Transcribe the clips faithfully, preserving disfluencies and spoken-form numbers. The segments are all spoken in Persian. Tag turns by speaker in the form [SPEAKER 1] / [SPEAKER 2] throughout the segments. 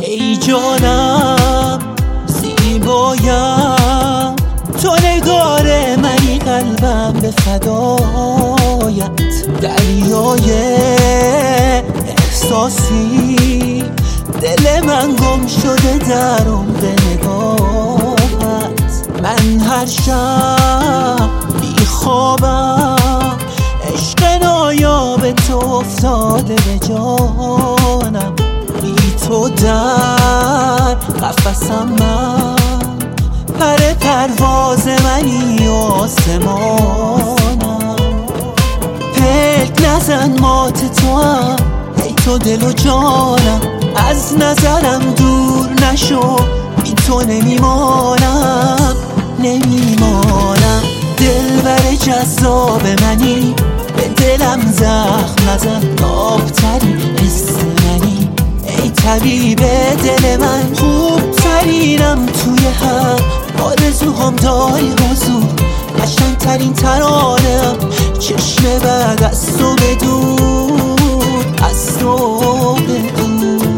[SPEAKER 1] ای جانم زیبایم، تو نگار منی قلبم به فدایت. دریای احساسی دل من گم شده در عمق نگاهت. من هر شب بی خوابم، عشق نایاب تو افتاده به جانم. بی تو در قفسم من، پر پرواز منی و آسمانم. پلک نزن مات تو هم، ای تو دل و جانم. از نظرم دور نشو، بی تو نمیمانم نمیمانم. دلبر جذاب منی، به دلم زخم نزن. آبترین حس منی، ای طبیب دل من. خوبترینم توی هم، آرزوهام داری حضور. قشنگترین ترانه‌ام، چشم بعد از تو بدور، از تو بدور.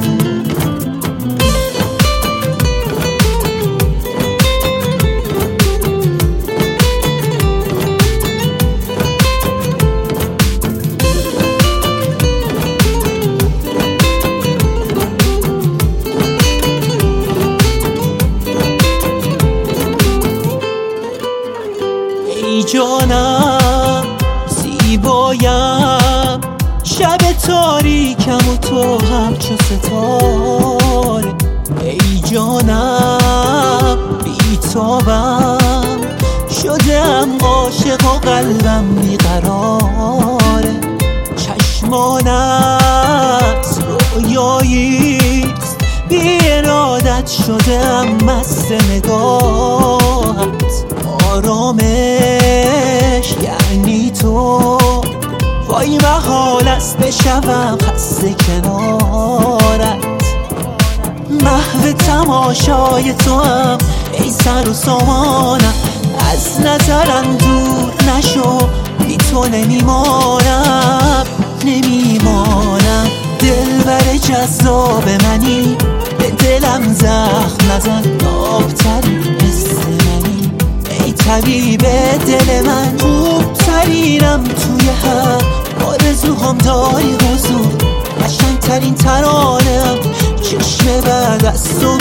[SPEAKER 1] ای جانم زیبایم، شب تاریکم و تو همچو ستاره. ای جانم بیتابم، شدم عاشق و قلبم بیقراره. چشمانت رویاییست، بی ارادت شدم مست نگاهت. آرامش یعنی تو، وای محال است بشوم خسته کنارت. محو تماشای تو هم، ای سر و سامانم. از نظرم دور نشو، بی تو نمیمانم نمیمانم. دلبر جذاب منی، به دلم زخم نزن. آبترین حس منی، ای طبیب دل من. خوبترینم توی هم، آرزوهام داری حضور. قشنگترین ترانه‌ام، چشم بعد از تو